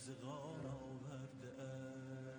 ز غار آورده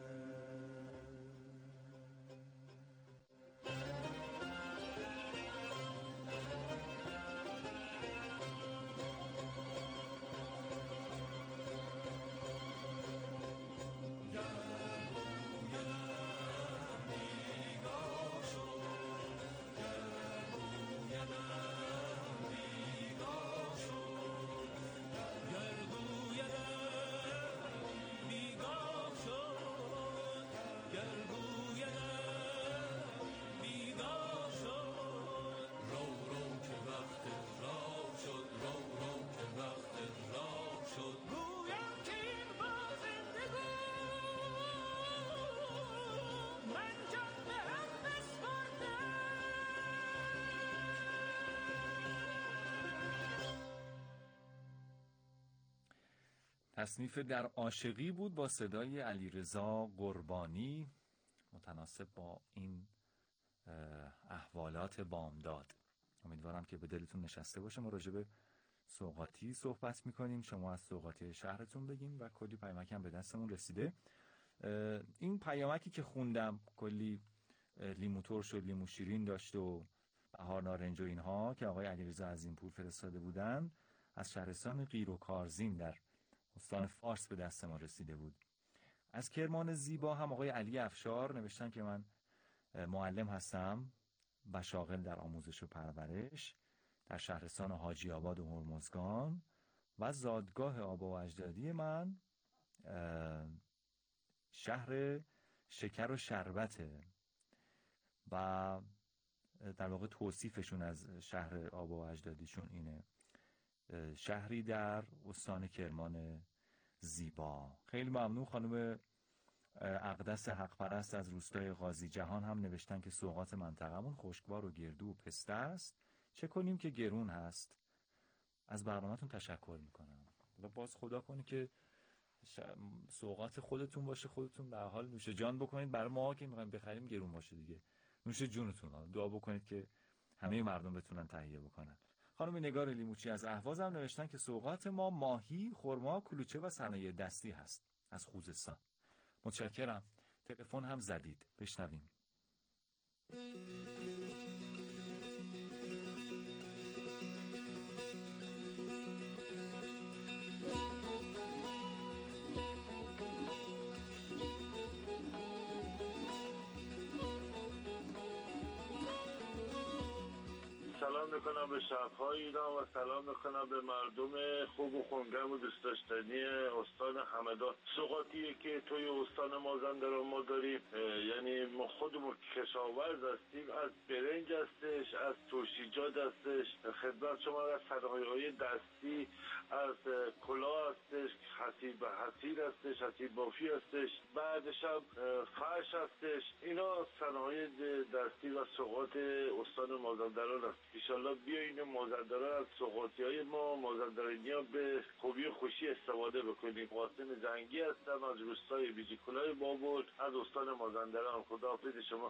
تصنیف در عاشقی بود با صدای علیرضا قربانی، متناسب با این احوالات بامداد. امیدوارم که به دلتون نشسته باشه. ما راجع به سوغاتی صحبت میکنیم، شما از سوغاتی شهرتون بگین و کلی پیامک هم به دستمون رسیده. این پیامکی که خوندم کلی لیمو ترش و لیمو شیرین داشت و بهار نارنج و اینها که آقای علیرضا عظیمپور فرستاده بودن، از شهرستان قیر و کارزین در استان فارس به دست ما رسیده بود. از کرمان زیبا هم آقای علی افشار نوشتن که من معلم هستم و شاغل در آموزش و پرورش در شهرستان حاجی آباد و هرمزگان و زادگاه آبا و اجدادی من شهر شکر و شربته و در واقع توصیفشون از شهر آبا و اجدادیشون اینه: شهری در استان کرمان زیبا. خیلی ممنون. خانم اقدس حق پرست از روستای قاضی جهان هم نوشتن که سوغات منطقمون خشکبار و گردو و پسته است، چه کنیم که گرون هست. از برنامه‌تون تشکر میکنم و باز خدا کنه که سوغات خودتون باشه، خودتون به حال نوش جان بکنید. برای ما که میخوایم بخریم گرون باشه دیگه، نوش جونتون. دعا بکنید که همه مردم بتونن تهیه بکنن. خانم نگار لیموچی از اهواز هم نوشتن که سوغات ما ماهی، خرما، کلوچه و صنایع دستی هست از خوزستان. متشکرم. تلفن هم زدید، بشنویم. سلام میکنم به شهرهای ایران و سلام میکنم به مردم خوب و خونگرم و دوست داشتنی استان همدان. سوغاتی که توی استان مازندران ما داریم، یعنی ما خودمون کشاورز هستیم، از برنج هستش، از ترشیجات هستش، خدمت شما از صنایع‌های دستی، از کلاه هستش، حصیر هستش، حصیر بافی هستش، بعدش هم فرش هستش. اینا صنایع دستی و سوغات استان مازندران هست. انشالله بیاین مازندران از سوغاتی های ما مازندرانی ها به خوبی و خوشی استفاده بکنیم. قاسم زنگی هستم از روستای بیجیکلای بابل از استان مازندران. خداحافظ شما.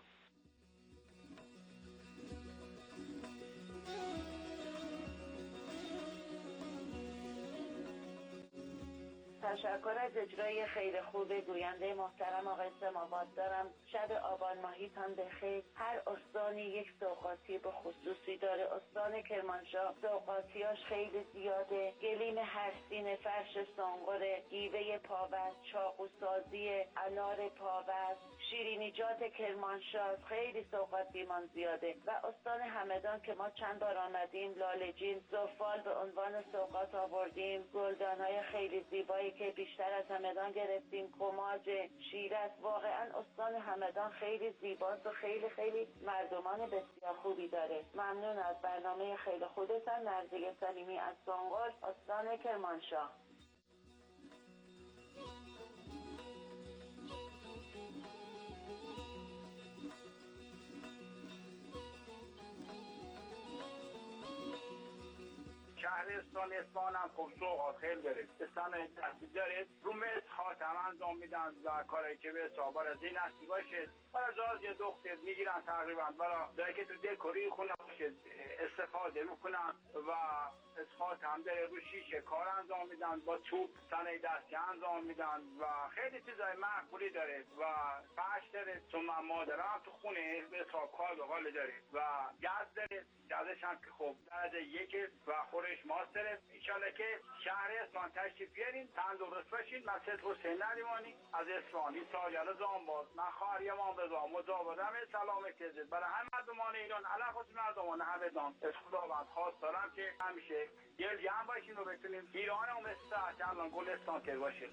تشکر از اجرای خیلی خوب گوینده محترم آقای سماوات دارم. شب آبان ماهیتان بخیر. هر استانی یک سوغاتی به خصوصی داره. استان کرمانشاه سوغاتیاش خیلی زیاده. گلیم هرسین، فرش سنگره، گیوه پاوست، چاقوسازی، انار پاوست، شیرینیجات کرمانشاه، خیلی سوغاتیمان زیاده. و استان همدان که ما چند بار آمدیم، لاله‌جین، زفال به عنوان سوغات آوردیم، گلدان‌های خیلی زیبایی که بیشتر از همدان گرفتیم، کماج، شیرز. واقعا استان همدان خیلی زیباست و خیلی خیلی مردمان بسیار خوبی داره. ممنون از برنامه خیلی خودتان. نرزیه سلیمی از سنگل، استان کرمانشاه. شهر شهرستان اصفهان هم خب سوغات خیلی داره، صنایع دستی داره، رو مصر خاتم انجام میدن و کاری که به حساب از این هستی باشه. از یه دختر میگیرن تقریبا برای که تو دکوری خونه باشه استفاده میکنن و از خاتم داره، رو شیشه کار انجام میدن، با چوب صنایع دستی انجام میدن و خیلی چیزای معقولی داره و فرش داره. چون من مادرم تو خونه به حساب کار به حال داره و گاز داره، گازش هم که خب درجه 1 و خورش ماست داره. انشالله که شهر اصفهان تشریف بیارین، تندرست باشین. من سید حسین نریمانی از اصفهانی سایال زانباز، من خواهر امام رضا مجاودم سلامت کردید برای همه مردمان ایران، علاوه خصوص مردمان همدان. از خداوند خواست دارم که همیشه گلگرم باشین و بتونیم ایران و مثل ساعت الان گلستان تر باشیم.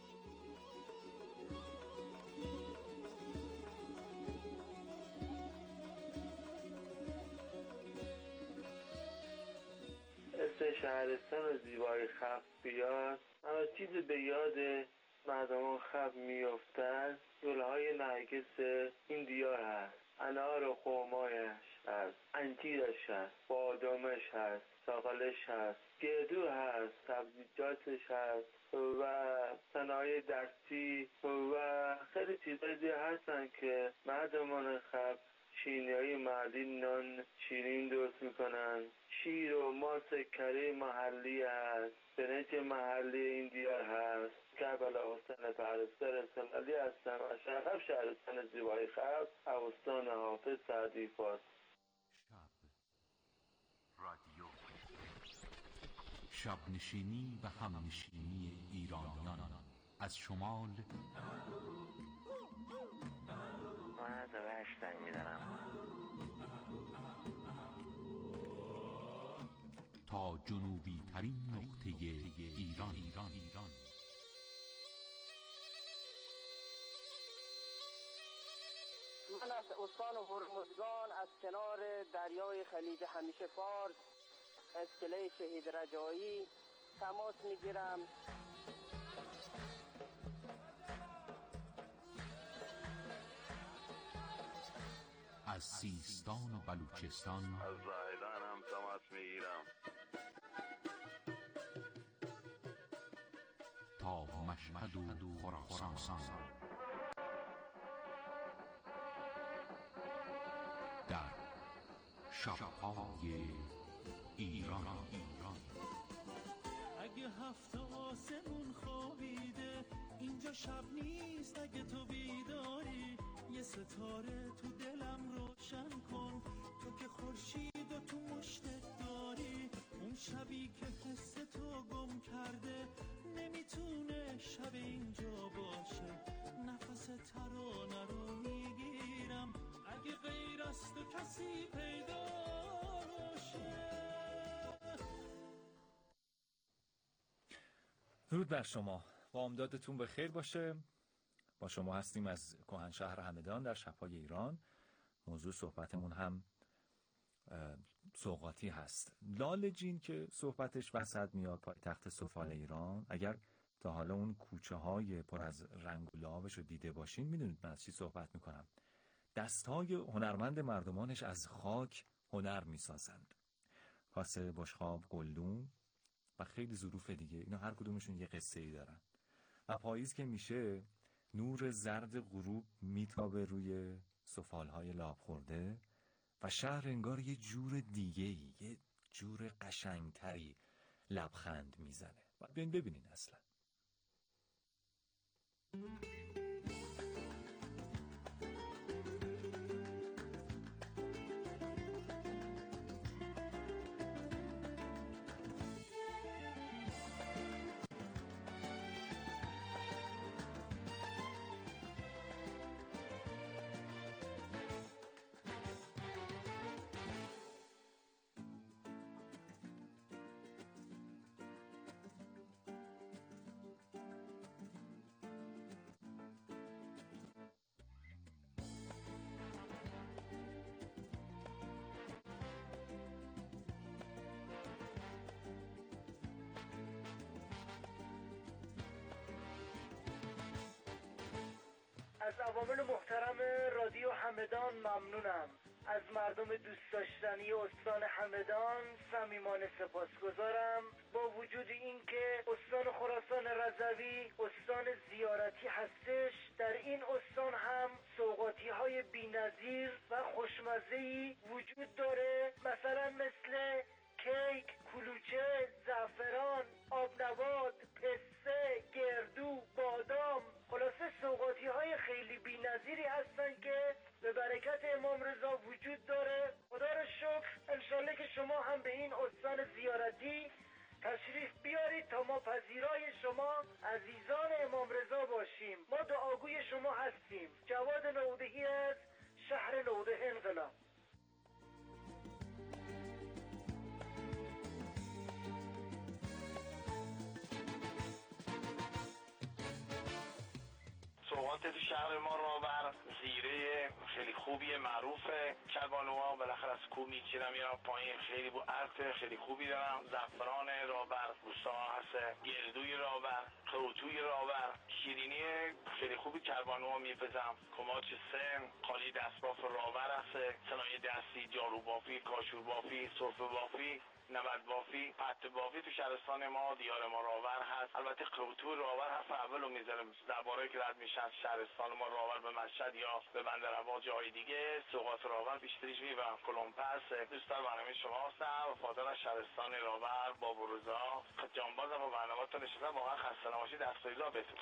اسم شهرستان و زیبای خف بیاد، اما چیزی به یاد مردمان خف میافتد گلهای نرگس این دیار هست، انار و خرمایش هست، انجیرش هست، بادامش هست، چاقالش هست، گردو هست، سبزیجاتش هست و صنایع دستی و خیلی چیزای دیگه هستن که مردمان خف چینی‌های محلی نان شیرین درست میکنن، شیر و ماست کره محلی هست، برنج محلی این دیار هست. کربلا حسین پرستار سلالی هستم از شهرستان زیبای خف، استان حافظ سعدی فارس. رادیو شب نشینی و همنشینی ایرانیان از شمال من از رشتنگ میدارم تا جنوبی ترین نقطه ایران. من از استان هرمزگان از کنار دریای خلیج همیشه فارس اسکله شهید رجایی تماس میگیرم. از سیستان و بلوچستان از زاهدان هم تماس میگیرم تا مشهد و خراسان، در شب‌های ایران. اگه هفت آسمون خوابیده اینجا شب نیست، اگه تو بیداری یه ستاره تو دلم روشن کن، تو که خورشید و تو مشتت داری. اون شبی که حس تو گم کرده نمیتونه شب اینجا باشه، نفس ترانه رو میگیرم اگه غیر از تو کسی پیدا باشه. درود بر شما، بامدادتون به خیر باشه. با شما هستیم از کهنشهر همدان در شب‌های ایران. موضوع صحبتمون هم سوغاتی هست. لالجین که صحبتش وسط میاد، پایتخت سفال ایران. اگر تا حالا اون کوچه های پر از رنگ و لعابش رو دیده باشین میدونید من از چی صحبت میکنم. دستهای هنرمند مردمانش از خاک هنر میسازند. کاسه، بشقاب، گلدون و خیلی ظروف دیگه، اینا هر کدومشون یه قصه ای دارن. و پاییز که میشه نور زرد غروب میتابه روی سفالهای لاب خورده و شهر انگار یه جور دیگه‌ای، یه جور قشنگتری لبخند میزنه. و بیاین ببینین اصلا. از عوامل محترم رادیو همدان ممنونم. از مردم دوست داشتنی استان همدان صمیمانه سپاسگزارم. با وجود اینکه استان خراسان رضوی استان زیارتی هستش، در این استان هم سوغاتی بی‌نظیر و خوشمزه‌ای وجود داره، مثلا مثل کیک، کلوچه، زعفران، آبنبات، پسته، گردو، بادام، خلاصه سوغاتی خیلی بی‌نظیری هستن که به برکت امام رضا وجود داره. خدا رو شکر، انشالله که شما هم به این استان زیارتی تشریف بیارید تا ما پذیرای شما عزیزان امام رضا باشیم. ما دعاگوی شما هستیم. جواد نودهی از شهر نوده انقلاب. سوغات تو شهر ما راور زیره خیلی خوبیه، معروفه. کربانوها بالاخره از کوه میچینم یا پایین، خیلی بو ارت خیلی خوبی دارم. زعفران راور، روستا هست، گردوی راور، قوطوی راور، شیرینی خیلی خوبی کربانوها میپزم. کماچ سن، قالی دستباف راور هست، صنایع دستی، جارو بافی، کاشور بافی، سرفه بافی، نمد بافی، پت بافی تو شهرستان ما دیار ما راور هست. البته قوطو راور حرف اولو میذارم درباره که رد میشن شهرستان ما راور به مشهد یا به بندرعباس جای دیگه. سوغات راور بیشتریش میبرم کلمپس. دوستان برنامه شما هستم، وفادار از شهرستان راور بابورزا جانبازم و برنامه‌تون نشستم. واقعا خسته نباشید، دستایزا بهتون.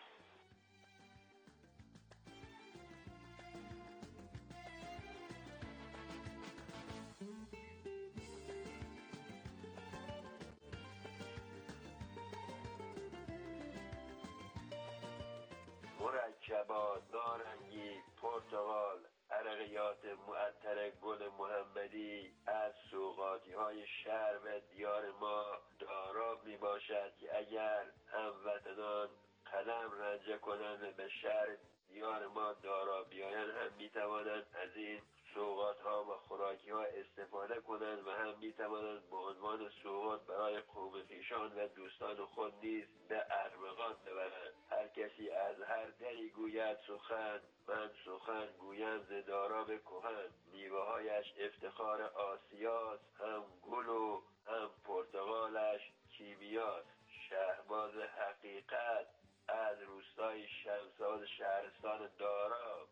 مرکبات، نارنگی، پرتقال، عرقیات معطر گل محمدی از سوغاتی‌های شهر و دیار ما دارا می باشد که اگر هموطنان قدم رنجه کنند به شهر دیار ما دارا بیایند، هم می توانند از این سوغات‌ها و خوراکی‌ها استفاده کنند و هم می توانند به عنوان سوغات برای قوم خویشان و دوستان خود نیز به ارمغان ببرند. هر کسی از هر دری گوید سخن، من سخن گویم ز دارا به کهن. میوه‌هایش افتخار آسیاست، هم گل و هم پرتقالش کیمیاست. شهباز حقیقت از روستای شمساد شهرستان دارا.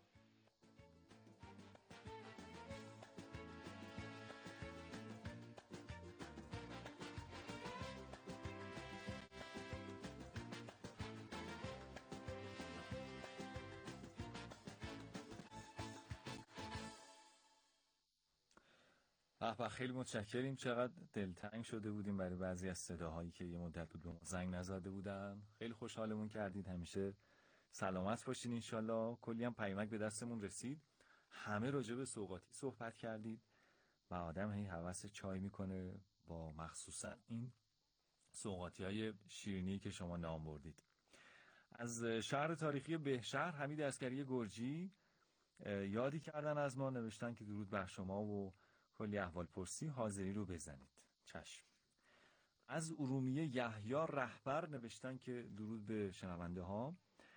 به خیلی متشکریم. چقدر دلتنگ شده بودیم برای بعضی از صداهایی که یه مدت بود به ما زنگ نزده بودن. خیلی خوشحالمون کردید. همیشه سلامت باشین انشالله. کلی هم پیامک به دستمون رسید، همه راجع به سوغاتی صحبت کردید و آدم هی هوس چای میکنه با مخصوصا این سوغاتی های شیرینی که شما نام بردید. از شهر تاریخی بهشهر حمید عسکری گرجی یادی کردن از ما، نوشتن که درود بر شما و کلی احوال پرسی، حاضری رو بزنید. چشم. از ارومیه یحیی رهبر نوشتن که درود به شنونده ها.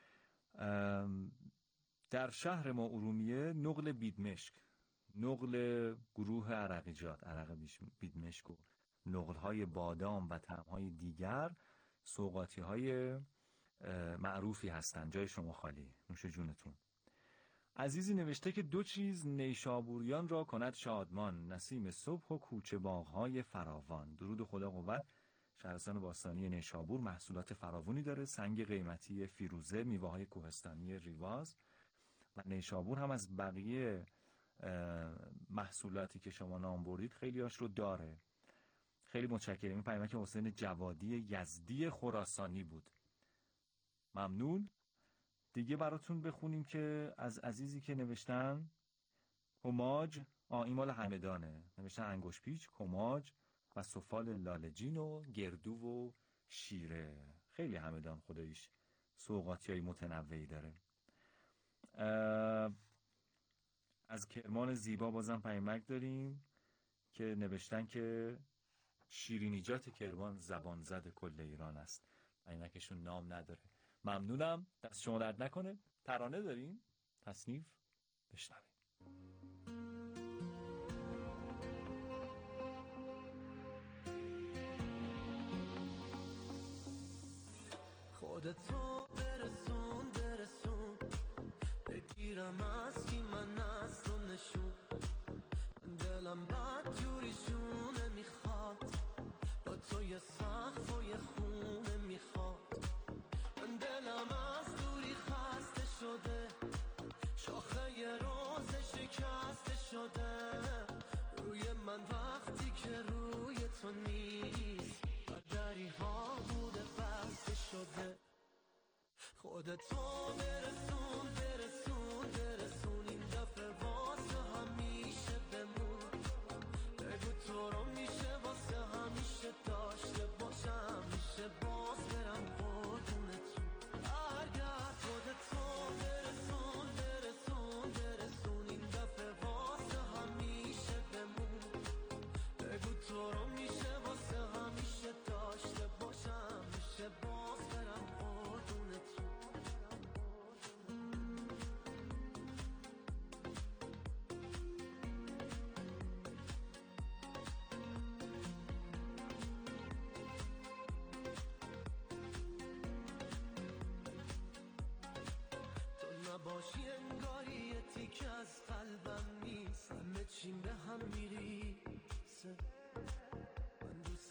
در شهر ما ارومیه نقل بیدمشک، نقل گروه عرقیجات، عرق بیدمشک و نقل های بادام و طعم های دیگر سوغاتی های معروفی هستند. جای شما خالی، نوش جونتون. عزیزی نوشته که دو چیز نیشابوریان را کند شادمان، نسیم صبح و کوچه باغ‌های فراوان. درود و خدا قوت. شهرستان باستانی نیشابور محصولات فراوانی داره، سنگ قیمتی فیروزه، میوه‌های کوهستانی ریواز و نیشابور هم از بقیه محصولاتی که شما نام بردید خیلی هاش رو داره. خیلی متشکرم. این پیامک حسین جوادی یزدی خراسانی بود. ممنون. دیگه براتون بخونیم که از عزیزی که نوشتن کماج، این مال همدانه، نوشتن انگوش پیچ، کماج و سفال لالجین و گردو و شیره. خیلی همدان خداییش سوغاتی های متنوعی داره. از کرمان زیبا بازم پیامک داریم که نوشتن که شیرینیجات کرمان زبان زد کل ایران است. پیامکشون نام نداره. ممنونم، دست شما درد نکنه. ترانه داریم، تصنیف بشنویم. خودتو برسون بگیرم از کی من از تو نشون. دلم بد جوریشونه میخواد با تو یه سقف و یه خونه میخواد. دلم از دوری خسته شده شاخه یه روز شکسته شده روی من وقتی که روی تو نیست و دری ها بوده بسته شده. خودتو برسون این دفعه واسه همیشه بمون. بگو تو رو میشه واسه همیشه داشته باشم میشه باز برم قربونتون. برگرد خودتو برسون این دفعه واسه همیشه بمون. بگو تو رو میشه واسه همیشه داشته باشم میشه باز برم قربونتون. نباشی انگاری یه تیکه از قلبم نیست. همه چیم به هم میریسه. من دوست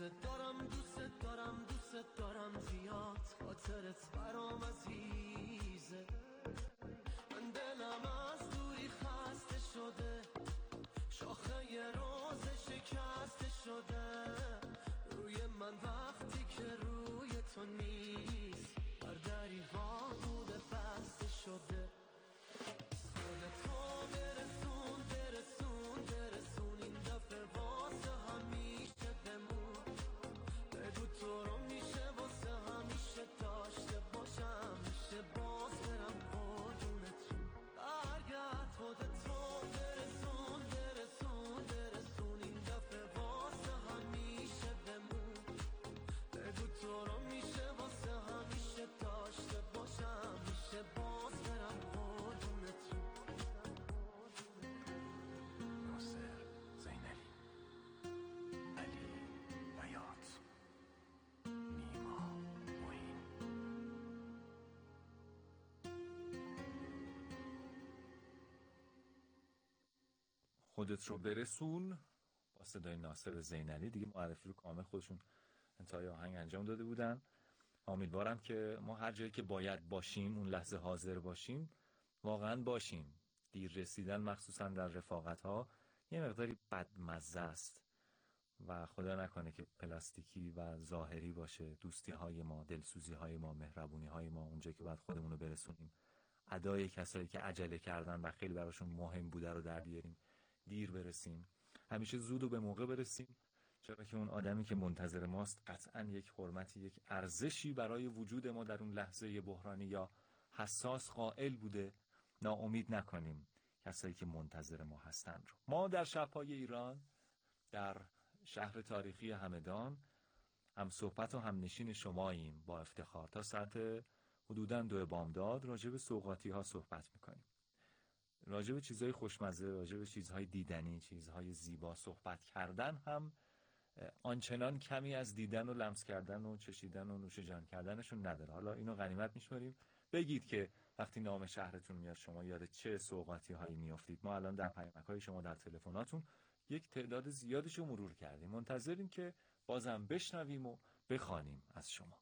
دارم زیاد خاطرت برام عزیزه. من دلم از دوری خسته شده شاخه یه روز شکسته شده روی من وقتی که روی تو نیست هر دری ها بوده بسته شده. خودتو برسون این دفعه واسه همیشه بمون. بگو تو رو میشه واسه همیشه داشته باشم میشه باز برم قربونتون. برگرد خودتو برسون این دفعه واسه همیشه بمون. بگو تو رو میشه واسه همیشه داشته باشم میشه باز برم قربونتون. ناصر زینلی، علی بیات، نیما معین. خودت رو برسون با صدای ناصر زینلی. دیگه معرفی رو کامل خودشون انتهای آهنگ انجام داده بودن. امیدوارم که ما هر جایی که باید باشیم اون لحظه حاضر باشیم واقعا باشیم. دیر رسیدن مخصوصا در رفاقت ها یه مقداری بدمزه است و خدا نکنه که پلاستیکی و ظاهری باشه دوستی های ما، دلسوزی های ما، مهربونی های ما. اونجایی که باید خودمون رو برسونیم ادای کسایی که عجله کردن و خیلی براشون مهم بوده رو در بیاریم. دیر برسیم، همیشه زود و به موقع برسیم، چرا که اون آدمی که منتظر ماست قطعاً یک حرمتی، یک ارزشی برای وجود ما در اون لحظه بحرانی یا حساس قائل بوده. ناامید نکنیم کسایی که منتظر ما هستن رو. ما در شب‌های ایران در شهر تاریخی همدان هم صحبت و هم نشین شماییم. با افتخار تا ساعت حدوداً 2 بامداد راجع به سوغاتی ها صحبت میکنیم، راجع به چیزهای خوشمزه، راجع به چیزهای دیدنی، چیزهای زیبا صحبت کردن هم آنچنان کمی از دیدن و لمس کردن و چشیدن و نوش جان کردنشون نداره. حالا اینو غنیمت میشماریم. بگید که وقتی نام شهرتون میاد شما یاد چه سوغاتی هایی میافتید. ما الان در پیامک های شما در تلفناتون یک تعداد زیادش رو مرور کردیم، منتظریم که بازم بشنویم و بخوانیم از شما.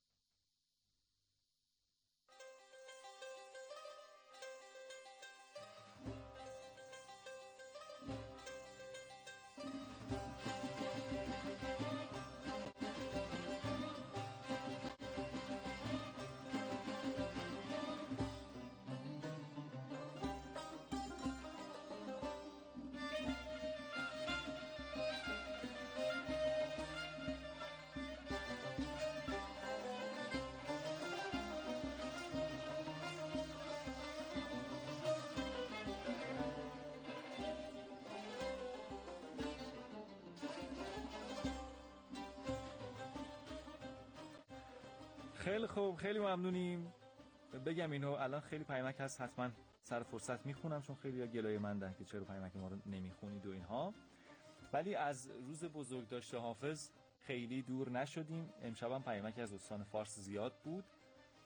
خیلی خوب، خیلی ممنونیم. بگم اینو الان خیلی پیامک هست، حتما سر فرصت میخونم چون خیلی گلای مندن که چرا پیامک ما رو نمیخونید و اینها. ولی از روز بزرگداشت حافظ خیلی دور نشدیم. امشب هم پیامک از استان فارس زیاد بود.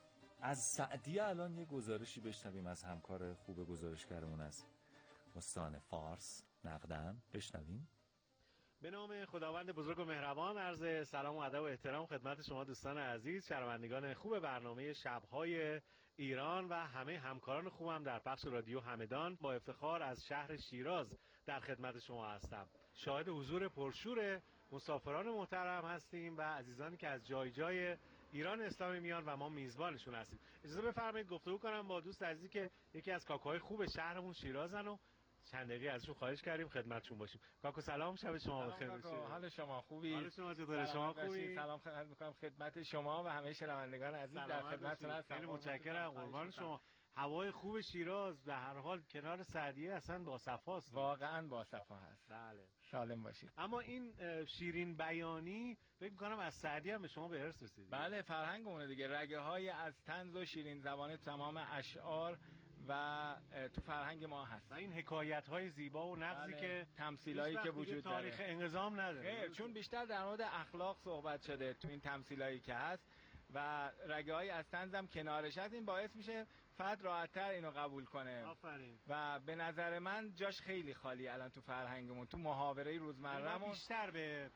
از سعدیه الان یه گزارشی بشنویم از همکار خوب گزارشگرمون از استان فارس نقدن. بشنویم. به نام خداوند بزرگ و مهربان، عرض سلام و ادب و احترام خدمت شما دوستان عزیز، شنوندگان خوب برنامه شب‌های ایران و همه همکاران خوبم در پخش رادیو همدان. با افتخار از شهر شیراز در خدمت شما هستم. شاهد حضور پرشور مسافران محترم هستیم و عزیزانی که از جای جای ایران اسلامی میان و ما میزبانشون هستیم. اجازه بفرمایید گفتگو کنم با دوست عزیزی که یکی از کاکوهای خوب شهرمون شیرازن و چند دقیقه ازشون خواهش کردیم خدمتشون باشیم. کاکو سلام، شب شما بخیر. حال شما خوبی؟ حال شما چطوره؟ شما خوبی؟ سلام خدمت می‌کنم خدمت شما و همه شنوندگان عزیز در خدمتتون هستم. خیلی متشکرم، قربان شما. هوای خوب شیراز به هر حال کنار سعدیه اصلا با صفاست. واقعا با صفا هست. بله. سالم باشید. اما این شیرین بیانی فکر می‌کنم از سعدیه هم به شما به ارث رسید. بله، فرهنگمونه دیگه. رگه‌های از طنز و شیرین زبانی تمام اشعار و تو فرهنگ ما هست. و این حکایت‌های زیبا و نغزی که تمثیلایی که وجود داره. تاریخ انقضام نداره. چون بیشتر در مورد اخلاق صحبت شده تو این تمثیلایی که هست و رگه‌های از طنز هم کنارش هست. این باعث میشه فرد راحت‌تر اینو قبول کنه. آفرین. و به نظر من جاش خیلی خالی الان تو فرهنگمون، تو محاوره روزمره‌مون بیشتر به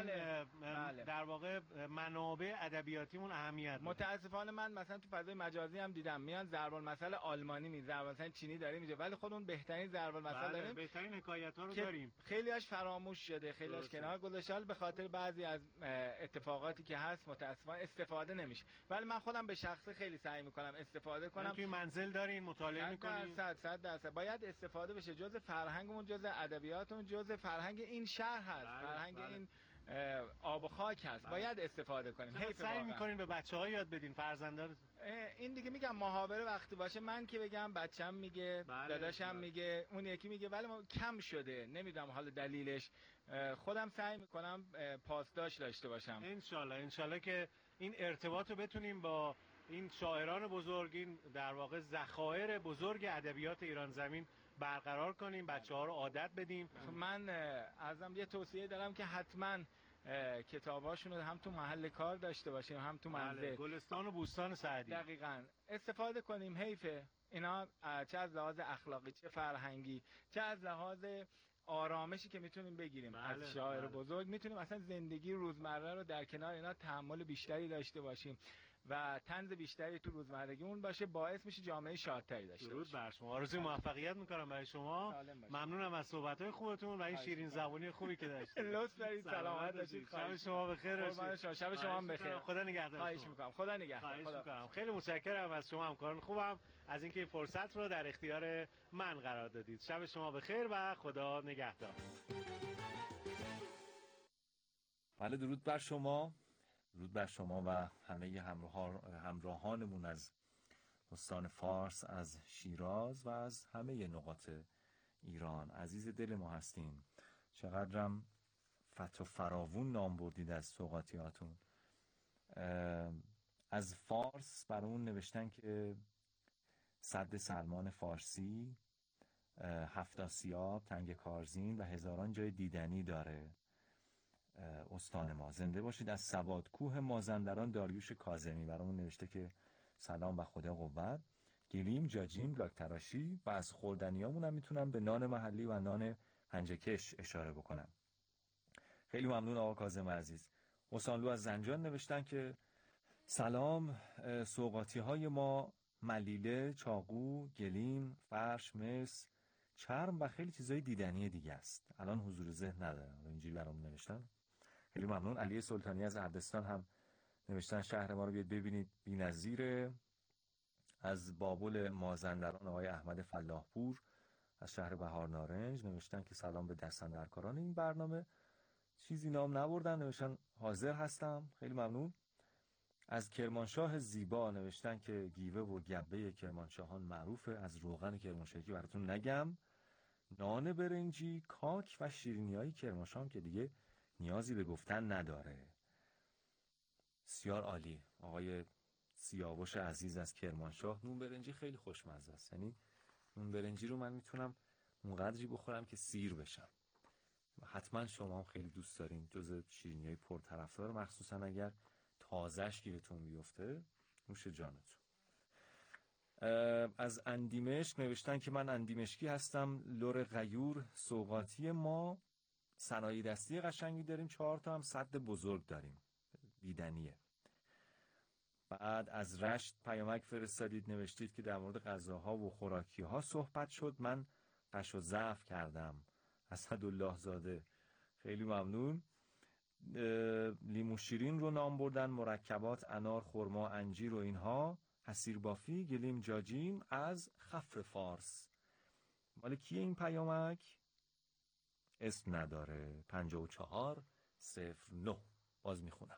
بله. در واقع منابع ادبیاتیمون اهمیت. متاسفانه من مثلا تو فضای مجازی هم دیدم میان ضرب المثل آلمانی ضرب المثل چینی داریم اینجا، ولی خودمون بهترین ضرب المثل داریم. بهترین حکایت‌ها رو داریم. خیلی‌هاش فراموش شده، خیلی‌هاش کنار گذاشته به خاطر بعضی از اتفاقاتی که هست متاسفانه استفاده نمیشه. ولی من خودم به شخصه خیلی سعی می‌کنم استفاده کنم. توی منزل دارین مطالعه می‌کنین؟ 100% باید استفاده بشه. جزء فرهنگمون، جزء ادبیاتمون، جزء فرهنگ این شهر هست. فرهنگ این آب و خاک هست. باید استفاده کنیم. حیف سعی می‌کنین به بچه‌ها یاد بدین، فرزندان. این دیگه میگم محاوره وقتی باشه من که بگم بچه‌م میگه، داداشم میگه، اون یکی میگه، ولی کم شده. نمیدونم حالا دلیلش. خودم سعی می‌کنم پاسداشت داشته باشم. انشالله که این ارتباط رو بتونیم با این شاعران بزرگ، این در واقع ذخایر بزرگ ادبیات ایران زمین برقرار کنیم، بچه‌ها رو عادت بدیم. من ازم یه توصیه دارم که حتما کتاباشون رو هم تو محل کار داشته باشیم هم تو منزل. گلستان و بوستان سعدی. دقیقاً استفاده کنیم. حیفه اینا چه از لحاظ اخلاقی، چه فرهنگی، چه از لحاظ آرامشی که میتونیم بگیریم از شاعر بزرگ، میتونیم اصلا زندگی روزمره رو در کنار اینا تحمل بیشتری داشته باشیم و طنز بیشتری تو روزمرگیمون باشه، باعث میشه جامعه شادتری داشته باشیم. درود بر شما. آرزوی موفقیت میکنم برای شما. ممنونم از صحبت‌های خوبتون و این شیرین زبانی خوبی که داشتید. لطف دارید. سلامت باشید. شب شما بخیر. شب شما هم بخیر. خدا نگهدار. خواهش میکنم. خدا نگهدار. خیلی متشکرم از شما همکاران خوبم از اینکه این فرصت رو در اختیار من قرار دادید. شب شما بخیر و خدا نگهدار. بله، درود بر شما. درود بر شما و همه همراهانمون از استان فارس، از شیراز و از همه نقاط ایران. عزیز دل ما هستین. چقدرم فتح و فراوون نام بردید از سوغاتیاتون. از فارس برامون نوشتن که سد سلمان فارسی، 7 آسیاب، تنگ کارزین و هزاران جای دیدنی داره استان ما. زنده باشید. از سواد کوه مازندران داریوش کاظمی برامون نوشته که سلام و خدا قوت. گلیم، جاجیم، لاک تراشی و از خوردنیامون هم میتونم به نان محلی و نان پنجه‌کش اشاره بکنم. خیلی ممنون آقا کاظم عزیز. حسانلو از زنجان نوشتن که سلام، سوغاتی های ما ملیله، چاقو، گلیم، فرش، مس، چرم و خیلی چیزای دیدنی دیگه است. الان حضور ذهن ندارم. اینجوری برامون نوشتن. خیلی ممنون. علی سلطانی از اردستان هم نوشتن شهر ما رو بیاد ببینید، بی‌نظیره. از بابل مازندران آقای احمد فلاحپور از شهر بهار نارنج نوشتن که سلام به دستاندرکاران این برنامه. چیزی نام نبردن، نوشتن حاضر هستم. خیلی ممنون. از کرمانشاه زیبا نوشتن که گیوه و گبه کرمانشاهان معروفه. از روغن کرمانشاهی براتون نگم. نان برنجی، کاک و شیرینی‌های کرمانشاه که دیگه نیازی به گفتن نداره. بسیار عالی. آقای سیاوش عزیز از کرمانشاه، نون برنجی خیلی خوشمزه است. یعنی نون برنجی رو من میتونم اونقدری بخورم که سیر بشم. حتما شما هم خیلی دوست دارین. جز شیرینی‌های پرطرفدار، مخصوصا اگر تازه‌اش گیرتون بیفته. نوش جانتون. از اندیمشک نوشتن که من اندیمشکی هستم، لور غیور سوغاتی ما، صنایع دستی قشنگی داریم، 4 تا هم سد بزرگ داریم، دیدنیه. بعد از رشت پیامک فرستادید، نوشتید که در مورد غذاها و خوراکی‌ها صحبت شد، من قش و ضعف کردم. اسدالله زاده، خیلی ممنون. لیمو شیرین رو نام بردن، مرکبات انار، خرما، انجیر و اینها. حسیر بافی، گلیم جاجیم از خفر فارس. مال کیه این پیامک؟ اسم نداره. 5409. باز میخونم.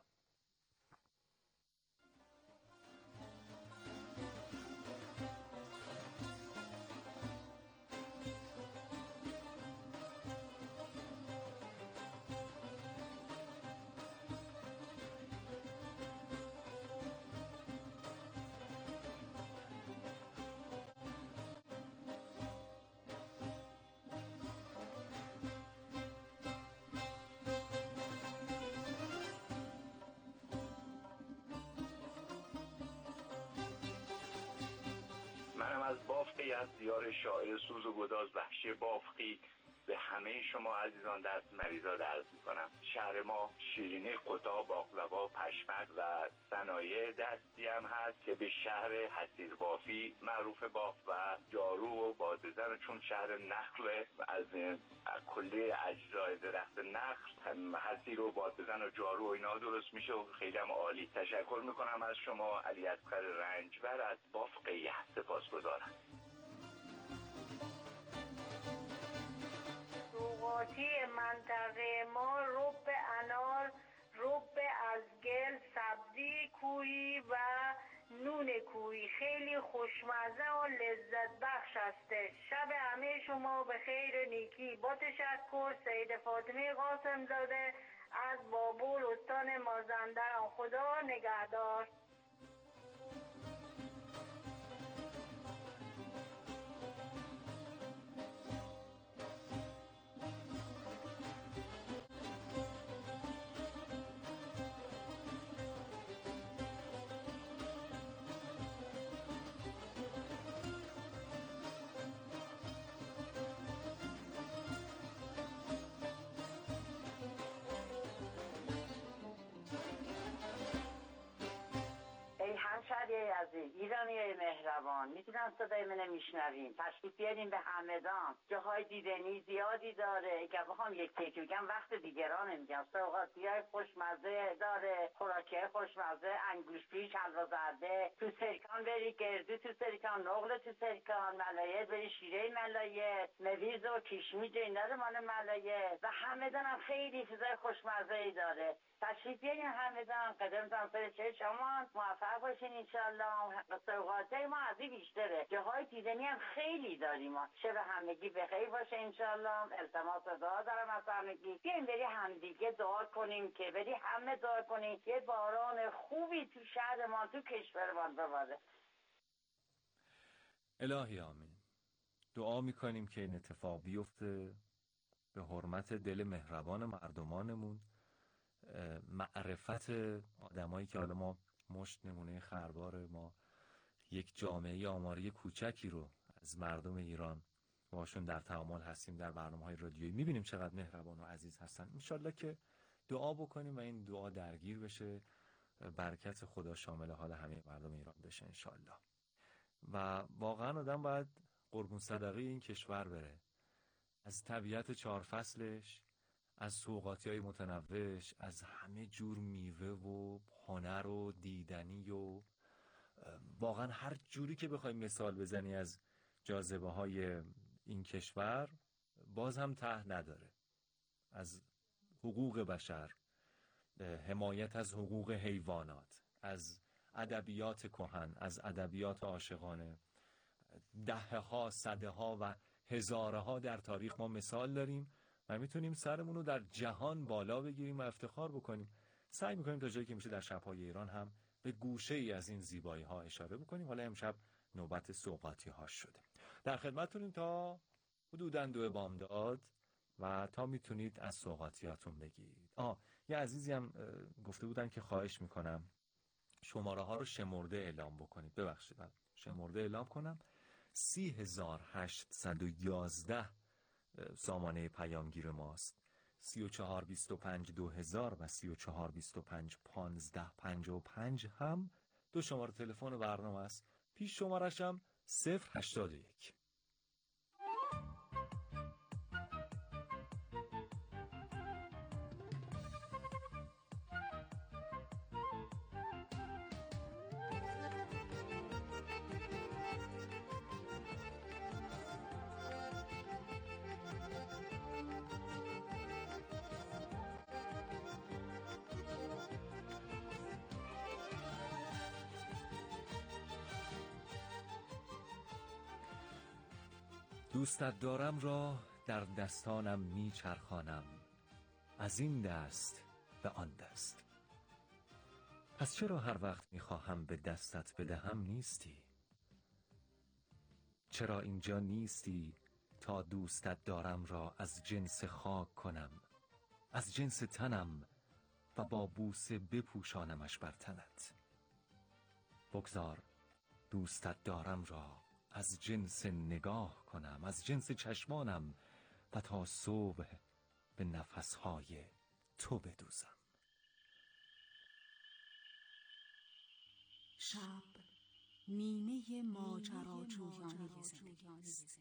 منم از بافقی، از دیار شاعر سوز و گداز وحشی بافقی به همه شما عزیزان در مریزاد عرض میکنم. شهر ما شیرینی، قطا، باقلوا، پشمک و صنایع دستی هم هست که به شهر حسیر بافی معروف باف و جارو و بادزن، چون شهر نخل از کلی اجزای درخت نخل حسیر و بادزن و جارو و اینا درست میشه و خیلی هم عالی. تشکر میکنم از شما. علی اصغر رنجبر از بافقیه سپاسگزارم. سوغاتی منطقه ما رب انار، رب از گل، سبزی کویی و نون کویی خیلی خوشمزه و لذت بخش هسته. شب همه شما به خیر نیکی. با تشکر. سید فاطمه قاسم زاده از بابل استان مازندران. خدا نگهدار. همشهری عزیز، ایرانی مهربان، میتونم صدای منو میشنوین؟ تشریف بیارین به همدان، جاهای دیدنی زیادی داره. اگه بخوام یک تیک بگم وقت دیگران نمیگم. سوغاتی‌های خوشمزه داره، خوراکی‌های خوشمزه، انگوش‌پیچ، حلوا زرده، تو سرکان بری گردو، تو سرکان نقل، تو سرکان ملایه بری شیره ملایه، مویز و کشمیش اینا رو مال ملایه. و همدان هم خیلی چیزای خوشمزه‌ای داره. تشریف بیارین همدان. قدمتان سر چه شما، موفق باشین انشالله. سوغاتی ما از این بیشتره، جاهای دیدنی هم خیلی داریم. شب همگی بخیر باشه انشالله. التماس دعا دارم از همگی. بیاین بری همدیگه دعا کنیم، که بری همه دعا کنیم یه باران خوبی تو شهر ما، تو کشورمان بباره. الهی آمین. دعا میکنیم که این اتفاق بیفته به حرمت دل مهربان مردمانمون، معرفت آدمایی که حالا ما مشت نمونه خربار، ما یک جامعه آماری کوچکی رو از مردم ایران باشون در تعامل هستیم در برنامه‌های رادیویی، میبینیم چقدر مهربان و عزیز هستن. انشالله که دعا بکنیم و این دعا درگیر بشه، برکت خدا شامل حال همه مردم ایران بشه انشالله. و واقعا آدم باید قربون صدقه این کشور بره، از طبیعت 4 فصلش، از سوغاتی‌های متنوعش، از همه جور میوه و هنر و دیدنی و واقعا هر جوری که بخوای مثال بزنی از جاذبه‌های این کشور باز هم ته نداره. از حقوق بشر، حمایت از حقوق حیوانات، از ادبیات کهن، از ادبیات عاشقانه، دهه‌ها، صدها و هزارها در تاریخ ما مثال داریم و میتونیم سرمون رو در جهان بالا بگیریم و افتخار بکنیم. سعی میکنیم تا جایی که میشه در شب‌های ایران هم به گوشه ای از این زیبایی ها اشاره بکنیم. حالا امشب نوبت سوغاتی ها شده. در خدمتتونیم تا حدوداً 2 بامداد و تا میتونید از سوغاتیاتون بگید. یه عزیزی هم گفته بودن که خواهش میکنم شماره ها رو شمرده اعلام بکنید. ببخشید شمرده اعلام کنم 30811 سامانه پیامگیر ماست. 3425 2000 و 3425 1555 هم دو شماره تلفن برنامه است. پیش شمارش هم 081. دوستت دارم را در دستانم میچرخانم، از این دست به آن دست. پس چرا هر وقت میخواهم به دستت بدهم نیستی؟ چرا اینجا نیستی تا دوستت دارم را از جنس خاک کنم، از جنس تنم و با بوسه بپوشانمش بر تنت؟ بگذار دوستت دارم را از جنس نگاه کنم، از جنس چشمانم و تا صبح به نفسهای تو بدوزم. شب نیمه ماجراجویانه زندگی است.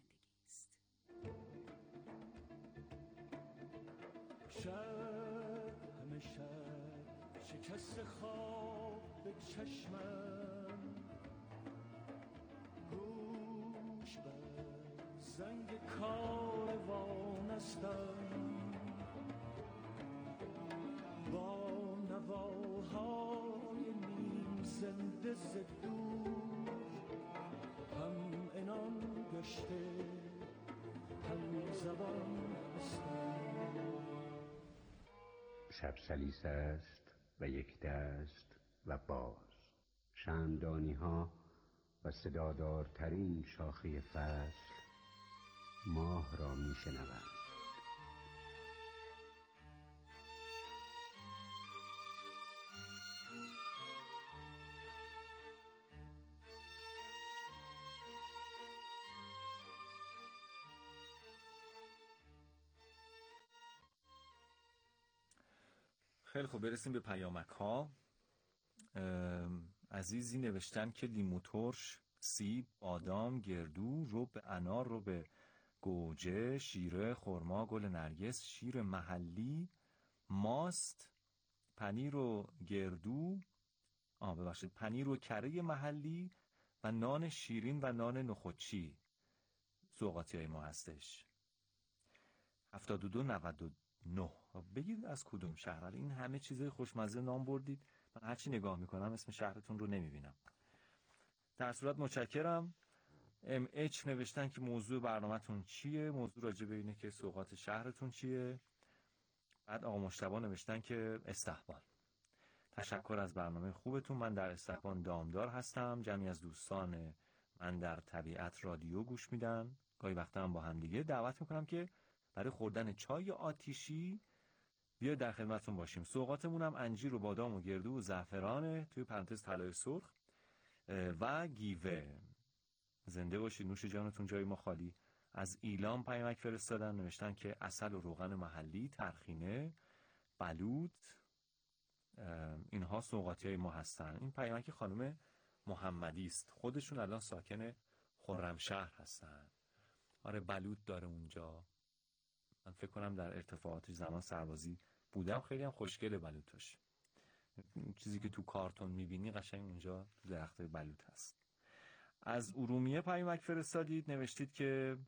شب همه شب شکست خواب به چشمم، گوش بر زنگ کاروان استم، با نواهای نیم زنده ز دور، هم عنان گشته هم زبان هستم. شب سلیسه است و یک دست و باز، شمعدانی ها و صدادارترین شاخه فصل ماه را می شنوند. خیلی خوب، برسیم به پیامک ها. عزیزی نوشتن که لیمو ترش، سیب، بادام، گردو، رب انار، رب گوجه، شیره، خرما، گل نرگس، شیر محلی، ماست، پنیر و گردو، پنیر و کره محلی و نان شیرین و نان نخودچی سوغاتی های ما هستش. 7299. بگید از کدوم شهر؟ این همه چیزای خوشمزه نام بردید، من هرچی نگاه میکنم اسم شهرتون رو نمیبینم. در صورت متشکرم. MH نوشتن که موضوع برنامه‌تون چیه؟ موضوع راجع به اینه که سوغات شهرتون چیه. بعد آقا مجتبی نوشتن که استقبال. تشکر از برنامه خوبتون. من در استقبال دامدار هستم. جمعی از دوستان من در طبیعت رادیو گوش میدن. گاهی وقتا هم با هم دیگه دعوت میکنم که برای خوردن چای آتیشی بیا در خدمتتون باشیم. سوغاتمون هم انجیر و بادام و گردو و زعفرانه، توی پرانتز طلای سرخ و گیوه. زنده باشید، نوش جانتون جای ما خالی. از ایلام پیامک فرستادن، نوشتن که عسل و روغن محلی، ترخینه، بلوط، اینها سوغاتی های ما هستن. این پیامک خانم محمدی است، خودشون الان ساکن خرمشهر هستن. آره بلوط داره اونجا. من فکر کنم در ارتفاعات زمان سربازی بودم، خیلی هم خوشگله بلوطش. چیزی که تو کارتون میبینی قشنگ اونجا تو درخت بلوط هست. از ارومیه پیامک فرستادید، نوشتید که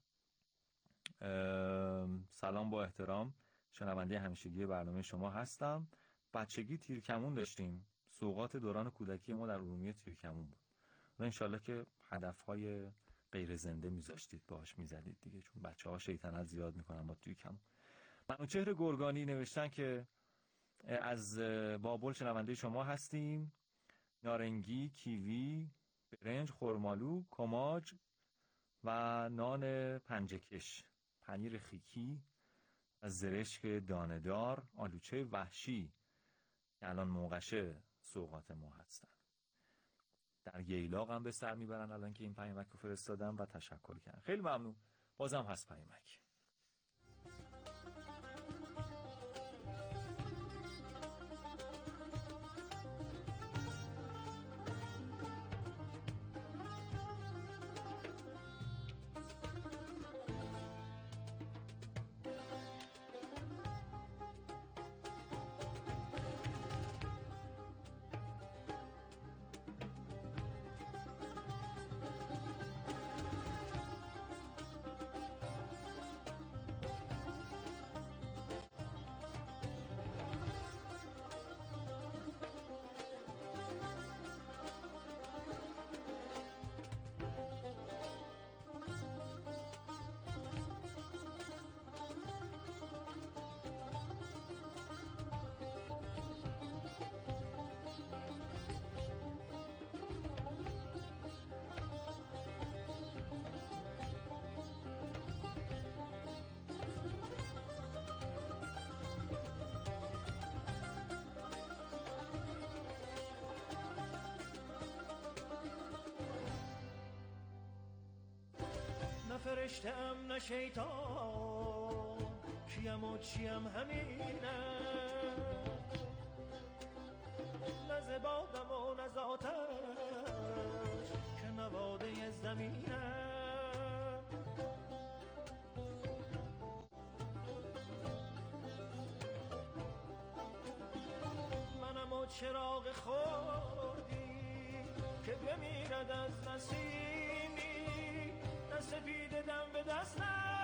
سلام با احترام، شنونده همیشگی برنامه شما هستم. بچگی تیرکمون داشتیم، سوغات دوران کودکی ما در ارومیه تیرکمون بود و انشالله که هدفهای غیر زنده میذاشتید باهاش میزدید دیگه، چون بچه ها شیطنت زیاد میکنن با تیرکمون. منوچهر گرگانی نوشتن که از بابل شنونده شما هستیم. نارنگی، کیوی، برنج، خرمالو، کماج و نان پنجکش، پنیر خیکی و زرشک دانه‌دار، آلوچه وحشی که الان موقعشه سوغات ما هستن. در ییلاق هم به سر میبرن الان که این پیامک رو فرستادم و تشکر کردن. خیلی ممنون. بازم هست پیامک. نه فرشته‌ام نه شیطان، کیم و چیم همینه، نه ز بادم و نه ز آتش که نواده زمینه. منم و چراغ خوردی که بمیرد از نسیمی، نه سپید دم به دستم،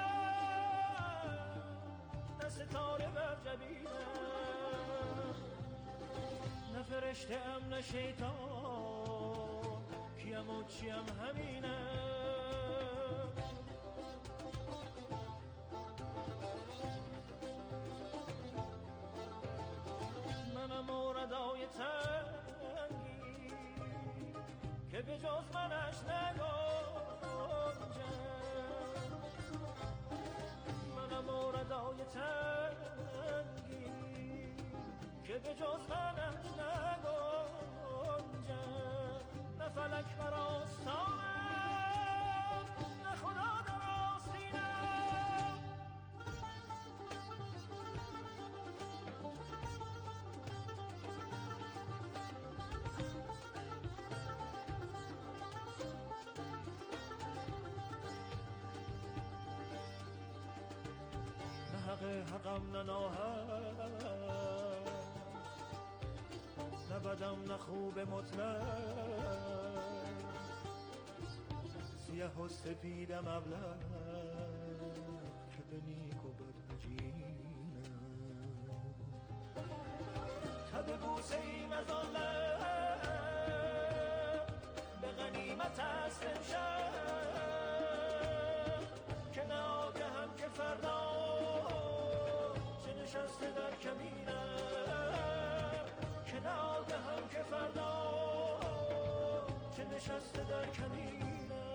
نه ستاره بر جبینم، نه فرشته‌ام نه شیطان، کیم و چیم همینه. منم موردای تنگی که به جز منش نگنجه، منم موردای تنگی که به جز منش نگنجه، نه فلک بر آستانم، نه خدا در آستینم. نه حق حقم نه ناحق، نه بدم نه خوب مطلق، سیه و سپیدم ابله که به نیک و بد بجینم. تب بوسه ایم از آن لب به غنیمت است امشب، که نه آگهم که فردا چه نشسته در کمینم، که نه آگهم که فردا چه نشسته در کمینم.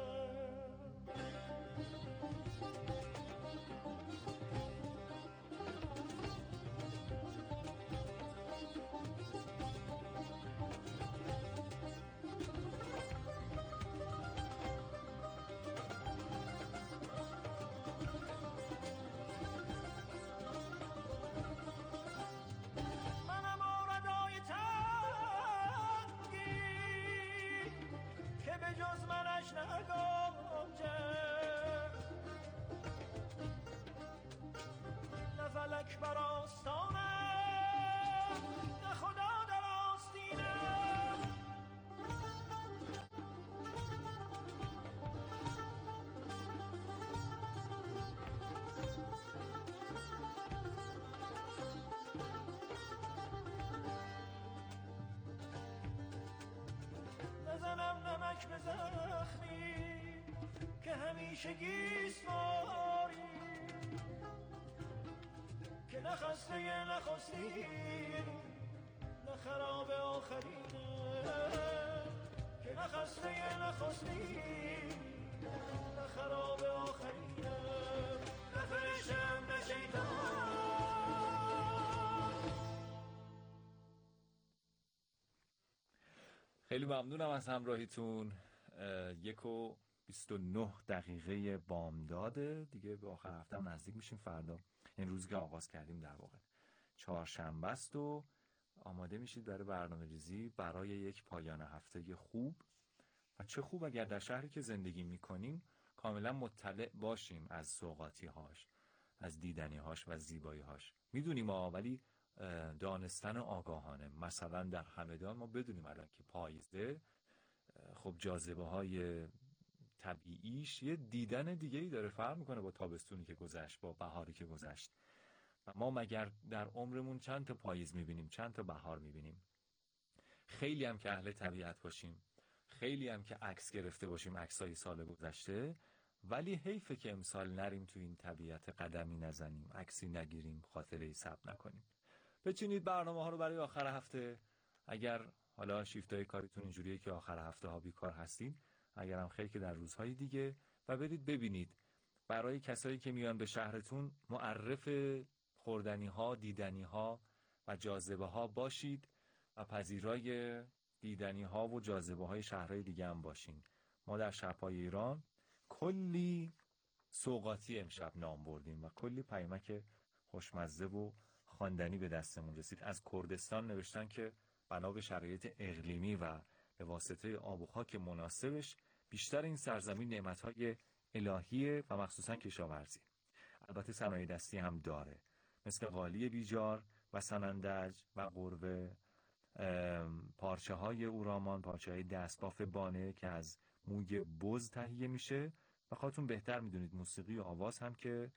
نه فلک بر آستانم، نه خدا در آستینم. نزنم نمک به زخمی که همیشه گیسواری، که نه خسته نخستین نه خراب آخرینه، که نه خسته نخستین نه خراب آخرینه، نه فرشته‌ام نه شیطان. خیلی ممنونم از همراهیتون. 1:29 بامداده دیگه، به آخر هفته هم نزدیک میشیم. فردا این روزی که آغاز کردیم در واقع چهارشنبه است و آماده میشید برای برنامه‌ریزی برای یک پایان هفته خوب. و چه خوب اگر در شهری که زندگی میکنیم کاملا مطلع باشیم از سوغاتی‌هاش، از دیدنی‌هاش و زیبایی‌هاش. میدونیم ولی دانستن آگاهانه. مثلا در همدان ما بدونیم الان که پاییزه، خب جاذبه های طبیعیش یه دیدن دیگه‌ای داره، فرق میکنه با تابستونی که گذشت، با بهاری که گذشت. و ما مگر در عمرمون چند تا پاییز میبینیم، چند تا بهار میبینیم؟ خیلی هم که اهل طبیعت باشیم، خیلی هم که عکس گرفته باشیم، عکسای سال گذشته، ولی حیفه که امسال نریم تو این طبیعت، قدمی نزنیم، عکسی نگیریم، خاطره‌ای ثبت نکنیم. بچینید برنامه ها رو برای آخر هفته. اگر حالا شیفتای کاریتون اینجوریه که آخر هفته ها بیکار هستین، اگر هم خیلی که در روزهای دیگه، و برید ببینید برای کسایی که میان به شهرتون معرف خوردنی ها، دیدنی ها و جاذبه ها باشید و پذیرای دیدنی ها و جاذبه های شهرهای دیگه هم باشین. ما در شب‌های ایران کلی سوغاتی امشب نام بردیم و کلی پیامک خوشمزه و خواندنی به دستمون رسید. از کردستان نوشتن که بنا به شرایط اقلیمی و به واسطه آب و خاک مناسبش بیشتر این سرزمین نعمت‌های الهیه و مخصوصا کشاورزی. البته صنایع دستی هم داره، مثل قالی بیجار و سنندج و قربه، پارچه های اورامان، پارچه های دستباف بانه که از موی بز تهیه میشه. و خودتون بهتر میدونید موسیقی و آواز هم که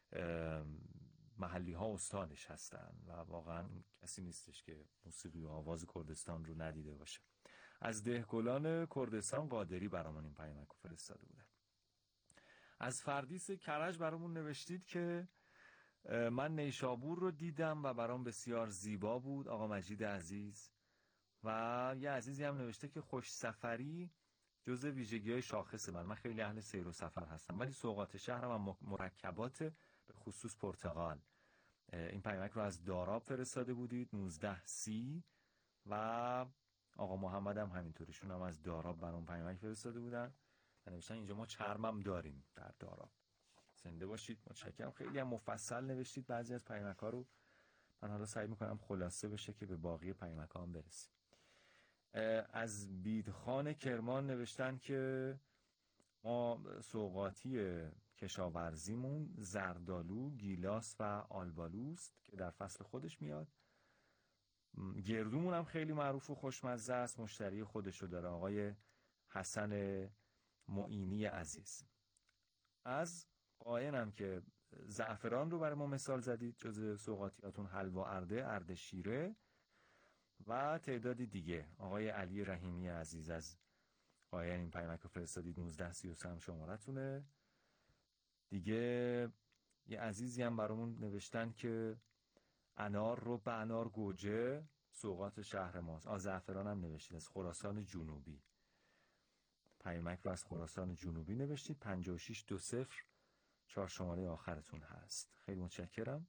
محلی ها استادش هستن و واقعا کسی نیستش که موسیقی و آواز کردستان رو ندیده باشه. از دهگلان کردستان قادری برامون این پیامک رو فرستاده بوده. از فردیس کرج برامون نوشتید که من نیشابور رو دیدم و برام بسیار زیبا بود، آقا مجید عزیز. و یه عزیزی هم نوشته که خوش سفری جزء ویژگی‌های شاخص من خیلی اهل سیر و سفر هستم، ولی سوغات شهرم و مرکبات به خصوص پرتقال. این پیامک رو از داراب فرستاده بودید 1930 و آقا محمد هم همینطورشون هم از داراب برام پیامک فرستاده بودن و نوشتن اینجا ما چرمم داریم در داراب. زنده باشید، متشکرم. خیلی هم مفصل نوشتید بعضی از پیامک ها رو. من حالا سعی میکنم خلاصه بشه که به باقی پیامک ها هم برسیم. از بیدخان کرمان نوشتن که ما سوغاتی کشاورزیمون زردالو، گیلاس و آلبالوست که در فصل خودش میاد. گردومون هم خیلی معروف و خوشمزه است، مشتری خودشو داره، آقای حسن معینی عزیز. از قاینم که زعفران رو برای ما مثال زدید، جز سوغاتیاتون حلوا ارده شیره و تعدادی دیگه. آقای علی رحیمی عزیز از قاین این پیامک رو فرستادید 1933 هم شمارتونه دیگه. یه عزیزی هم برامون نوشتن که انار رو به انار گوجه سوغات شهر ماست. زعفران هم نوشتید از خراسان جنوبی. پیامک رو از خراسان جنوبی نوشتید 5620 4 شماره آخرتون هست. خیلی متشکرم.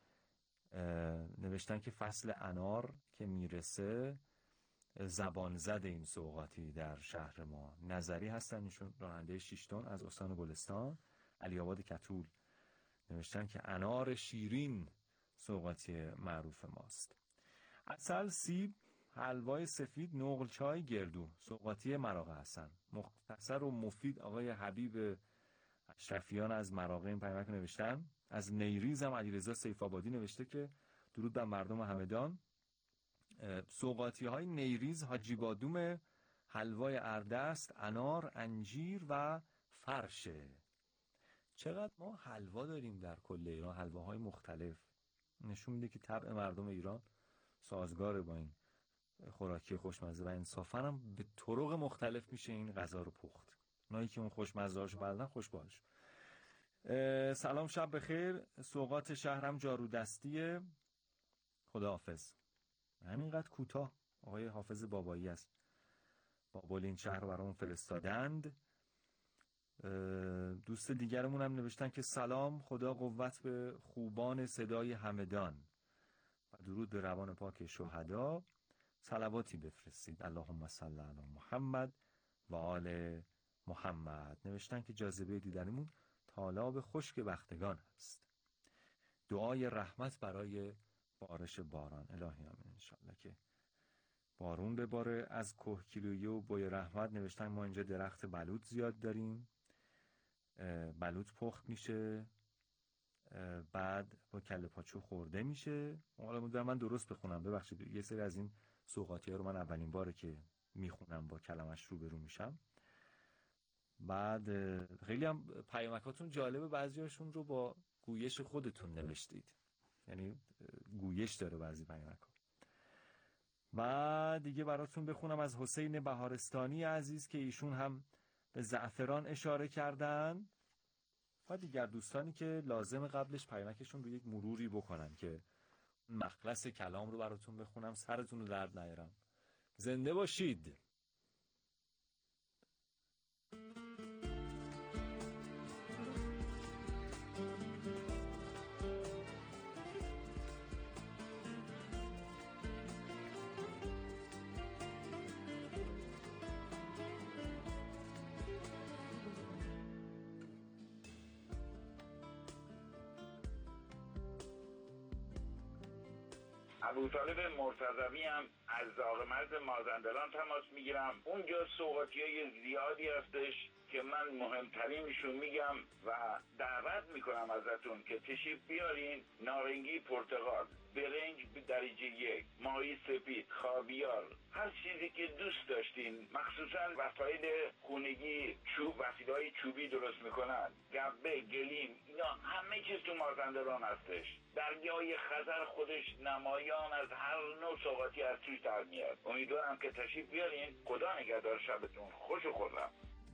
نوشتن که فصل انار که میرسه زبان زد این سوغاتی در شهر ما. نظری هستن ایشون، راننده 6 تن از استان گلستان، علی آباد کتول. نوشتن که انار شیرین سوغاتی معروف ماست. عسل، سیب، حلوای سفید، نقل چای، گردو سوغاتی مراغه هستن. مختصر و مفید. آقای حبیب اشرفیان از مراغه این پیامک نوشتن. از نیریز هم علیرضا سیف‌آبادی نوشته که درود بر مردم همدان. سوغاتی های نیریز حاجی بادوم، حلوای اردست، انار، انجیر و فرشه. چقدر ما حلوا داریم در کل ایران، حلواهای مختلف. نشون میده که طبع مردم ایران سازگاره با این خوراکی خوشمزه و انصافا هم به طرق مختلف میشه این غذا رو پخت. اونایی که اون خوشمزه هاشو بلدن خوشبالش. سلام، شب بخیر. سوغات شهرم جارو دستیه. خداحافظ. همینقدر کوتاه. آقای حافظ بابایی است بابل شهر رو برامون فرستادند. دوست دیگرمون هم نوشتن که سلام، خدا قوت به خوبان صدای همدان و درود به روان پاک شهدا. صلواتی بفرستید. اللهم صل علی محمد و آل محمد. نوشتن که جاذبه دیدنمون تالاب خشک بختگان هست. دعای رحمت برای بارش باران. الهی آمین انشالله که بارون بباره از کوهگیلویی و بوی رحمت. نوشتن ما اینجا درخت بلوط زیاد داریم، بلوط پخت میشه بعد با کله پاچو خورده میشه. حالا میذارم من درست بخونم، ببخشید یه سری از این سوغاتی ها رو من اولین باره که میخونم با کلمش روبرو میشم. بعد خیلی هم پیامکاتون جالبه، بعضیاشون رو با گویش خودتون نوشتید، یعنی گویش داره بعضی پیامکات. بعد دیگه براتون بخونم از حسین بهارستانی عزیز که ایشون هم به زعفران اشاره کردن و دیگر دوستانی که لازم قبلش پیامکشون رو یک مروری بکنن که مخلص کلام رو براتون بخونم، سرتون رو درد نیارم. زنده باشید. ابوطالب مرتضوی هم از زاغمرز مازندران تماس میگیرم. اونجا سوغاتیای زیادی هستش که من مهمترینشون میگم و دعوت میکنم ازتون که تشریف بیارین. نارنگی پرتقال، برنج درجه 1، ماهی سپید، خابیار، هر چیزی که دوست داشتین. مخصوصا وسایل خونگی، وسیله‌های چوبی درست میکنن، گبه، گلیم، اینا همه چیز تو مازندران هستش. دریای خزر خودش نمایان از هر نوع سوغاتی از توش در میاد. امیدوارم که تشریف بیارین. خدا نگهدار، شبتون خوش و خرم.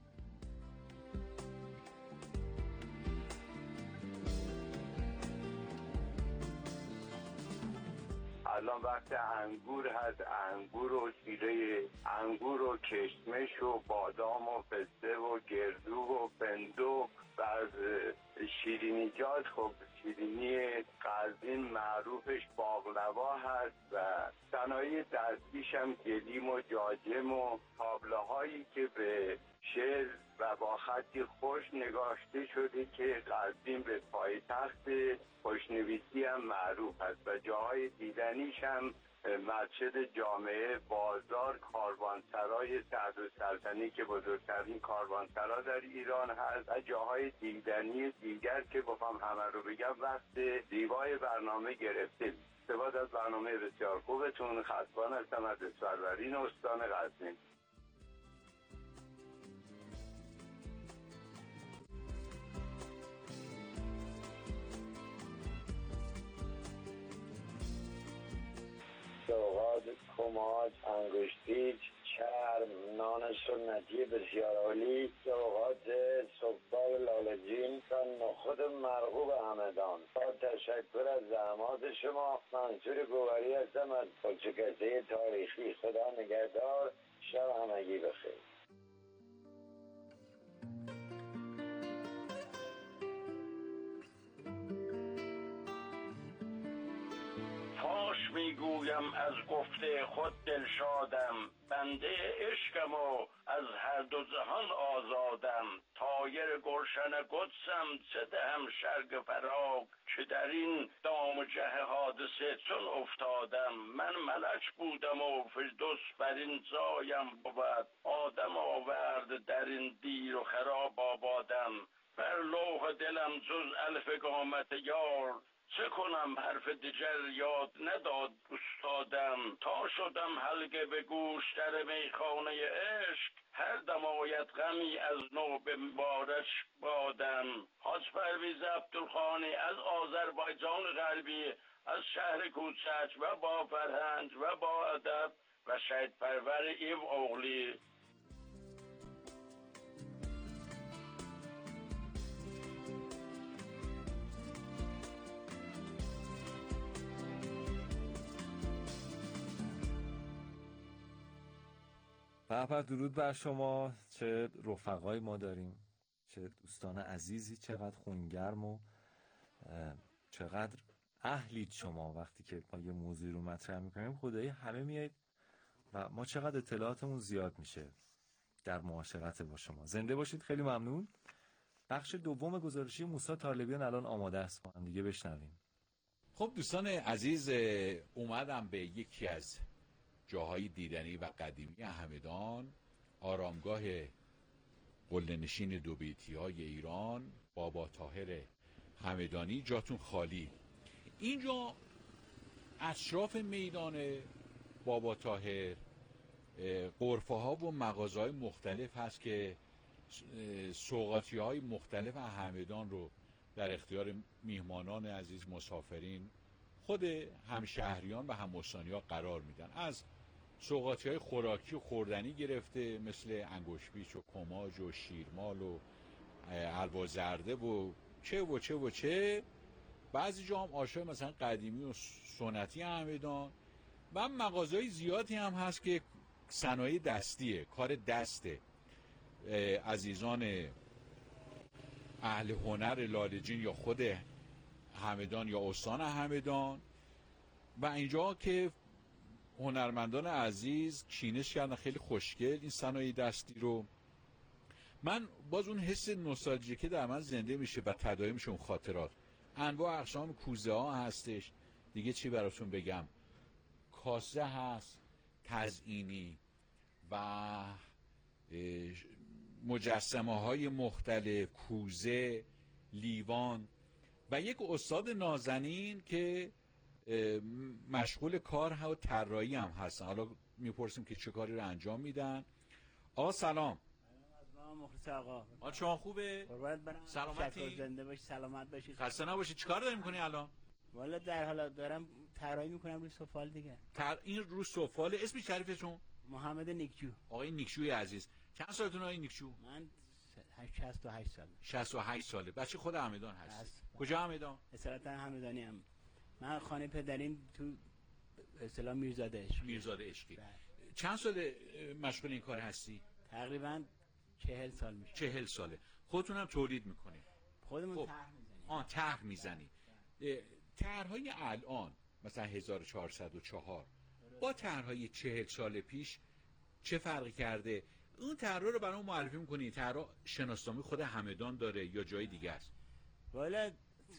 الان وقت انگور هست، انگور و شیره انگور و کشمش و بادام و پسته و گردو و فندق و از شیرینیجات. خب شیرینی قزوین معروفش باقلوا هست و صنایع دستیش هم گلیم و جاجم و تابلوهایی که به شعر و با خطی خوش نگاشته شده که قزوین به پایتخت خوشنویسی هم معروف است و جاهای دیدنیش هم مسجد جامعه، بازار، کاروانسرای صدرالسلطنه که بزرگترین کاروانسرا در ایران هست و جاهای دیدنی دیگر که بخوام همه رو بگم وقت دیوای برنامه گرفته. سپاس از برنامه بسیار خوبتون. خطبان هستم از اسفندیارین استان قزوین. سوغات، کماد، انگشتیج، چرم، نان سنتی بسیار عالی، سوغات سبال لاله‌جین و نخود مرغوب همدان. با تشکر از زحمات شما. منصور گوهری هستم از پلچکسته تاریخی. خدا نگهدار، شب همگی بخیر. فاش میگویم از گفته خود دلشادم، بنده عشقم و از هر دو جهان آزادم. طایر گلشن قدسم چه دهم شرق فراق، که در این دام جه حادثه چون افتادم. من ملک بودم و فردوس بر این جایم بود، آدم آورد در این دیر و خراب آبادم. بر لوح دلم جز الف قامت یار، چه کنم حرف دیگر یاد نداد استادم. تا شدم حلقه به گوش در میخانه عشق، هر دم آید غمی از نو به مبارک بادم. حاج پرویز عبدالخانی از آذربایجان غربی، از شهر کوچک و با فرهنگ و با ادب و شهید پرور ایو اوغلی. به درود بر شما. چه رفقای ما داریم، چه دوستان عزیزی، چقدر خونگرم و چقدر اهلید شما. وقتی که ما یه موضوع رو مطرح میکنیم خدایی همه میایید و ما چقدر اطلاعاتمون زیاد میشه در معاشرت با شما. زنده باشید، خیلی ممنون. بخش دوم گزارشی موسی طالبیان الان آماده است، با هم دیگه بشنویم. خب دوستان عزیز، اومدم به یکی از جاهای دیدنی و قدیمی همدان، آرامگاه قله‌نشین دوبیتی‌های ایران، بابا طاهر همدانی. جاتون خالی. اینجا اطراف میدان بابا طاهر غرفه‌ها و مغازه‌های مختلف هست که سوغاتی‌های مختلف همدان رو در اختیار میهمانان عزیز، مسافرین، خود همشهریان و هم‌استانی‌ها قرار میدن. از سوغاتی‌های خوراکی و خوردنی گرفته مثل انگشت‌پیچ و کماج و شیرمال و حلوا زرده و چه. بعضی جا هم آشای مثلا قدیمی و سنتی همدان و مغازه‌های زیادی هم هست که صنایع دستیه، کار دسته. عزیزان اهل هنر لاله‌جین یا خود همدان یا استان همدان و اینجا که هنرمندان عزیز چینش کردن خیلی خوشگل این صنایع دستی رو. من باز اون حس نوستالژیکه در من زنده میشه و تداعی میشه اون خاطرات. انواع اقسام کوزه ها هستش، دیگه چی براتون بگم، کاسه هست تزئینی و مجسمه های مختلف، کوزه، لیوان و یک استاد نازنین که مشغول کار و طراحی هم هستن. حالا میپرسیم که چه کاری رو انجام میدن. آقا سلام. مخلص آقا. شما خوبه؟ سلامتی؟ زنده باشی، سلامت باشی. خسته نباشی. چیکار داری میکنی الان؟ والا در حالا دارم طراحی میکنم روی سفال دیگه. این رو سفال. اسمش تعریفتون؟ محمد نیکجو. آقای نیکجوی عزیز. چند سالتون آقای نیکجو؟ من 68 سال. 68 ساله. بچه خود همدان هست. کجا همدان؟ اصالتا همدانی هم. من خانه پدریم تو اصطلاح میرزاده عشقی. چند سال مشغول این کار هستی؟ تقریبا 40 سال میشه. 40 ساله. خودتون هم تولید میکنی؟ خودمون طرح میزنیم. طرح میزنی. طرح‌های الان مثلا 1404 با طرح‌های 40 سال پیش چه فرقی کرده؟ اون طرح رو برام معرفی میکنی؟ طرح شناسنامه خود همدان داره یا جای دیگه است؟ والا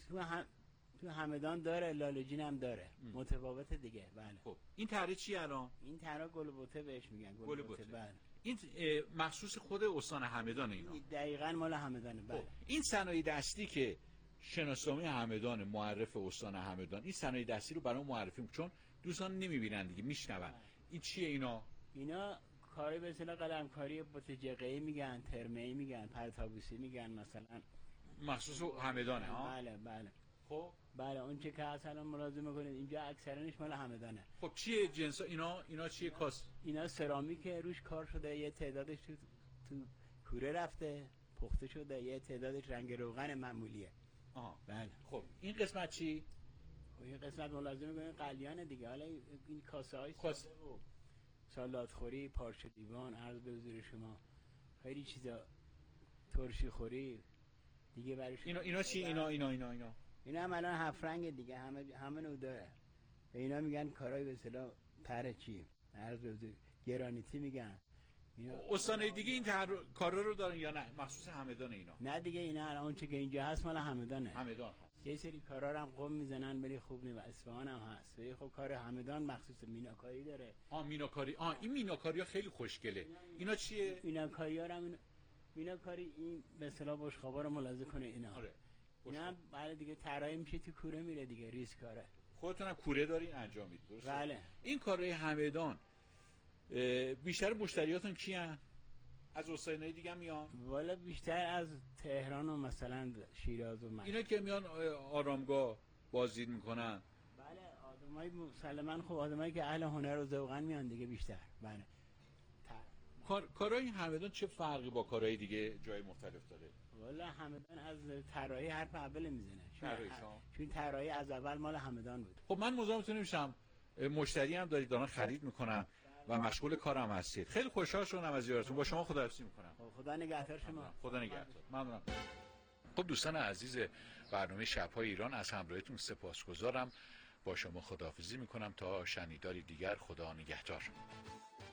تو همدان داره، لاله‌جین هم داره. متفاوت دیگه. بله. خب این طرح چی الان؟ این طرح گلبوته بهش میگن. گلبوته. بله. این مخصوص خود استان همدان اینا؟ دقیقاً مال همدانه. بله. این صنایع دستی که شناسنامه همدان معرف استان همدان، این صنایع دستی رو برام معرفی کن چون دوستان نمیبینن دیگه، میشنون. این چیه اینا؟ اینا کاری به اصطلاح قلمکاری بوتجقه‌ای میگن، ترمه‌ای میگن، پرتابوسی میگن مثلا. مخصوص همدانه ها؟ بله. خب بله اون چه که اصلا ملاحظه میکنید اینجا اکثرانش مال همدانه. خب چیه جنسا اینا چیه کاس؟ اینا سرامیکه، روش کار شده، یه تعدادش تو کوره رفته پخته شده، یه تعدادش رنگ روغن معمولیه. بله. خب این قسمت چی؟ این قسمت ملاحظه میکنید قلیانه دیگه. حالا این کاسه های سالاد خوری، پارچه دیوان، عرض به حضور شما خیلی چیزا، ترشی خوری دیگه برای شما. اینا چی؟ اینا هم الان 7 رنگ دیگه، همه نوع داره. به اینا میگن کارهای به اصطلاح پر چی، عرض به حضور گرانیتی میگن. استانای دیگه این کارا رو دارن یا نه مخصوص همدان اینا؟ نه دیگه اینا الان چه که اینجا هست مال همدانه. همدان هست. یه سری کارا رو هم قم میزنن ولی خوب نیست. اصفهان هم هست. ولی خب کار همدان مخصوص میناکاری داره. میناکاری. این میناکاری‌ها خیلی خوشگله. اینا چیه؟ میناکاری‌ها هم میناکاری این به اصطلاح بشقابا رو ملاحظه کنه اینا. آره. اینا بله دیگه طراحی میشه تو کوره میره دیگه، ریسک کاره. خودتون هم کوره دارین انجام میدید درسته؟ بله. این کارهای همدان بیشتر مشتریاتون کیان؟ از استان‌های دیگه میان؟ والا بیشتر از تهران و مثلا شیراز و اینا که میان آرامگاه بازدید میکنن. بله آدمای مسلماً خب آدمایی که اهل هنر و ذوقن میان دیگه بیشتر. بله. کارهای همدان چه فرقی با کارهای دیگه جای مختلف داره؟ والا همدان از طراحی حرف اول میزنه. چون طراحی از اول مال همدان بود. خب من مزاحمتون نمیشم، مشتری هم دارید خرید میکنن و مشغول کارم هستید. خیلی خوشحال شدم از زیارتتون. با شما خداحافظی میکنم. خدا نگهدار شما. خدا نگهدار. ممنونم. خب دوستان عزیز برنامه شب‌های ایران، از همراهیتون سپاسگزارم. با شما خداحافظی میکنم تا شنیداری دیگر. خدا نگهدار.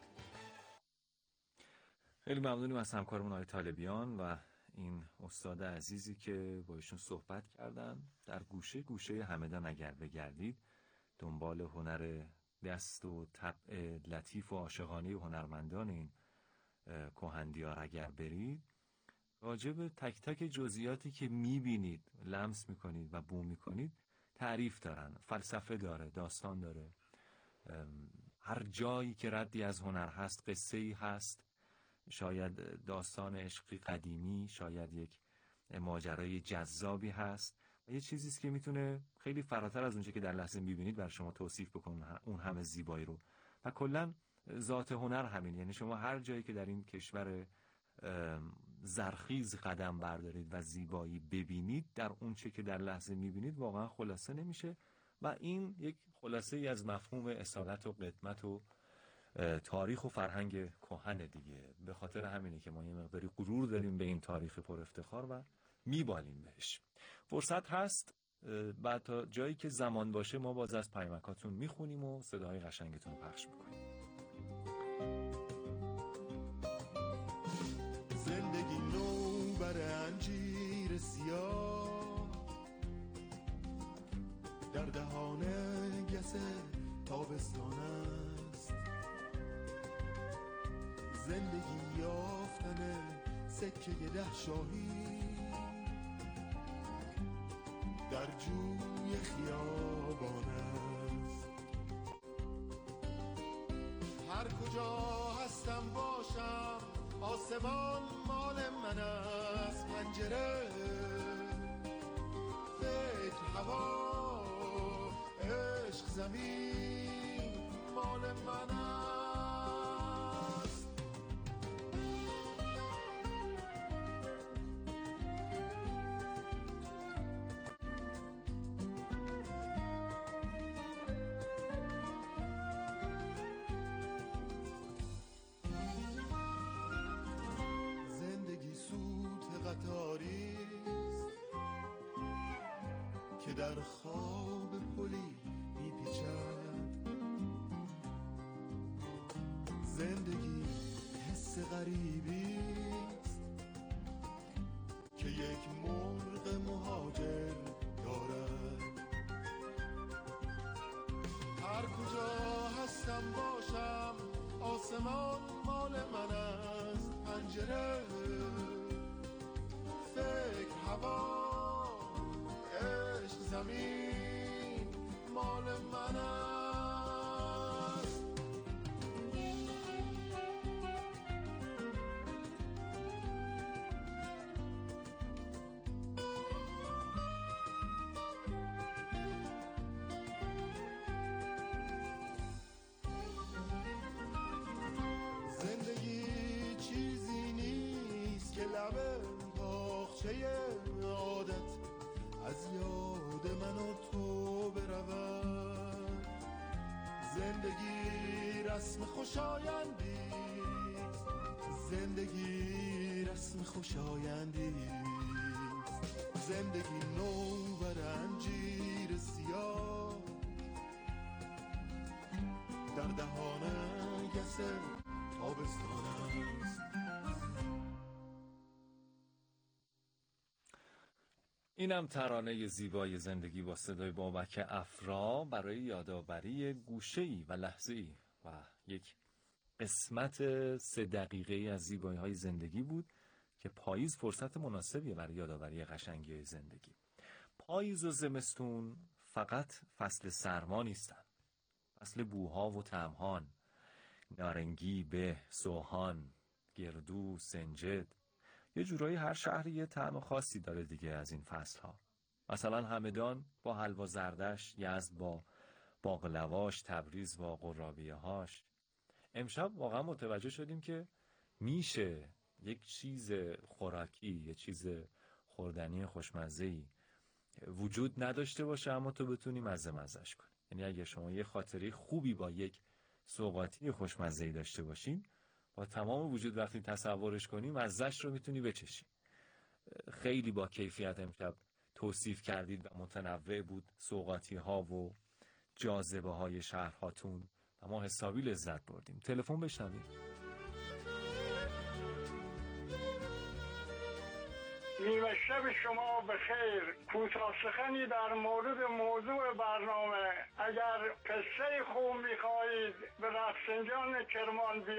خیلی ممنونیم از همکارمون آقای طالبیان و این استاد عزیزی که با ایشون صحبت کردن. در گوشه گوشه همدان اگر بگردید، دنبال هنر دست و طبع لطیف و عاشقانه هنرمندان این کهندیار اگر برید، راجب تک تک جزئیاتی که میبینید، لمس میکنید و بو میکنید تعریف دارن، فلسفه داره، داستان داره. هر جایی که ردی از هنر هست قصه‌ای هست، شاید داستان عشقی قدیمی، شاید یک ماجرای جذابی هست و یه چیزیست که میتونه خیلی فراتر از اونچه که در لحظه میبینید بر شما توصیف بکنه اون همه زیبایی رو. و کلا ذات هنر همین، یعنی شما هر جایی که در این کشور زرخیز قدم بردارید و زیبایی ببینید، در اونچه که در لحظه میبینید واقعا خلاصه نمیشه و این یک خلاصه ای از مفهوم اصالت و قدمت و تاریخ و فرهنگ کهن دیگه. به خاطر همینه که ما یه مقداری غرور داریم به این تاریخ پر افتخار و میبالیم بهش. فرصت هست بعد تا جایی که زمان باشه ما باز از پیامکاتون میخونیم و صداهای قشنگتون رو پخش میکنیم. زندگی نو بر انجیر سیاه، در دهان گس تابستان است. زندگی یافتن سکه 10 شاهی در جوی خیابان است. هر کجا هستم باشم آسمان مال من است. پنجره، فکر، هوا، عشق، زمین مال من است. که در خواب پلی میپیچد. زندگی حس غریبی است که یک مرغ مهاجر دارد. هر کجا هستم باشم آسمان مال من است. پنجره، فکر، هوا، عشق، زمین مال من است. زندگی چیزی نیست که لب باغچه عادت از یاد من و تو برود. زندگی رسم خوشایندی، زندگی رسم خوشایندی. زندگی نو بر انجیر سیاه، در دهان گس تابستان است. اینم ترانه زیبای زندگی با صدای بابک افرا برای یادآوری گوشه‌ای و لحظه‌ای و یک قسمت 3 دقیقه‌ای از زیبایی‌های زندگی بود که پاییز فرصت مناسبیه برای یادآوری قشنگی زندگی. پاییز و زمستون فقط فصل سرما نیستن، فصل بوها و طعم‌هان، نارنگی، به، سوهان، گردو، سنجد. یه جورایی هر شهری یه طعم خاصی داره دیگه از این فصل‌ها. مثلا همدان با حلوا زردش، یزد با باقلواش، تبریز با قرابیه‌هاش. امشب واقعا متوجه شدیم که میشه یک چیز خوراکی، یه چیز خوردنی خوشمزه‌ای وجود نداشته باشه اما تو بتونی مزه‌مزه‌اش کنی. یعنی اگه شما یه خاطره خوبی با یک سوغاتی خوشمزه‌ای داشته باشین، با تمام وجود وقتی تصورش کنی مزه‌اش رو میتونی بچشی. خیلی با کیفیت امشب توصیف کردید و متنوع بود سوغاتی ها و جاذبه های شهرهاتون و ما حسابی لذت بردیم. تلفن بشنوید. نیمه شب شما به خیر. کوتاه سخنی در مورد موضوع برنامه. اگر قصه خوب میخواهید به رفسنجان کرمان